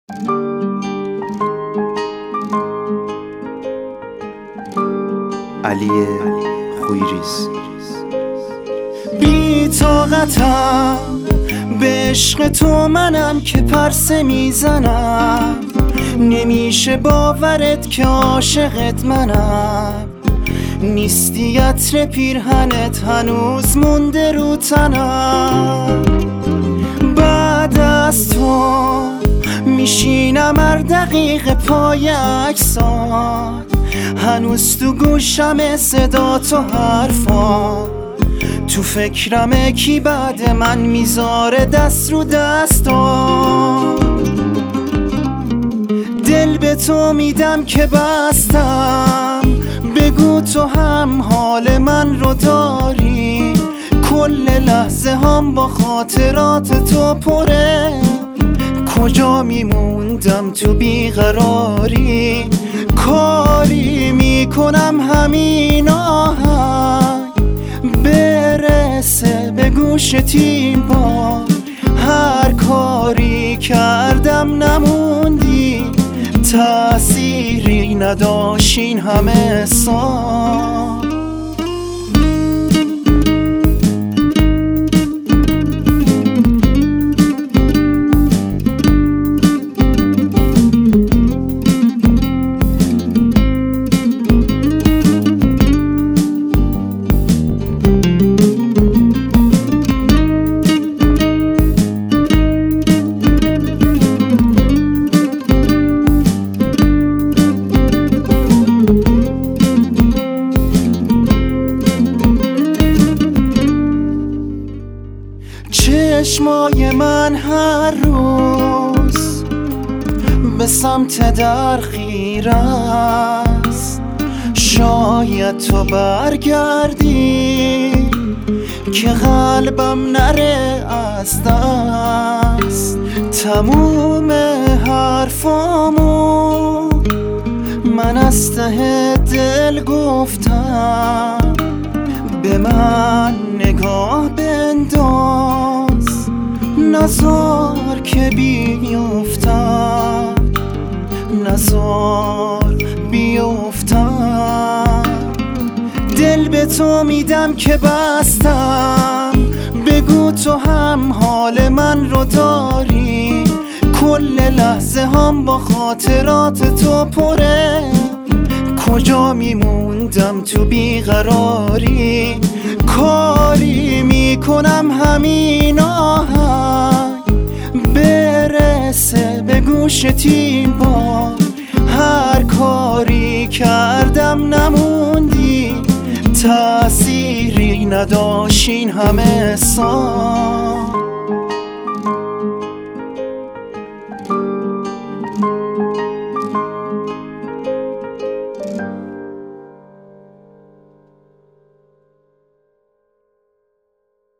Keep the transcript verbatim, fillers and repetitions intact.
علی خویریز. بی طاقتم به عشق تو منم که پرسه میزنم، نمیشه باورت که عاشقت منم. نیستی عطر پیرهنت هنوز مونده رو تنم. بعد از تو میشینم هر دقیقه پای عکسات، هنوز تو گوشم صدا تو حرفات. تو فکرمه کی بعد من میذاره دست رو دستا. دل به تو میدم که بستم، بگو تو هم حال من رو داری. کل لحظه هم با خاطرات تو پره، کجا میموندم تو بیقراری. کاری میکنم همین آهنگ برسه به گوشت این بار. هر کاری کردم نموندی، تأثیری نداشت این همه سال. چشمای من هر روز به سمت در خیره است. شاید تو برگردی که قلبم نره از دست. تموم حرفامو من از ته دل گفتم. به من نگاه بنداز، نزار که بیفتم، نزار بیفتم. دل به تو میدم که بستم، بگو تو هم حال من رو داری. کل لحظه هم با خاطرات تو پره، کجا میموندم تو بیقراری. کاری میکنم همین آهنگ برسه به گوشت این بار. هر کاری کردم نموندی، تأثیری نداشت این همه سال.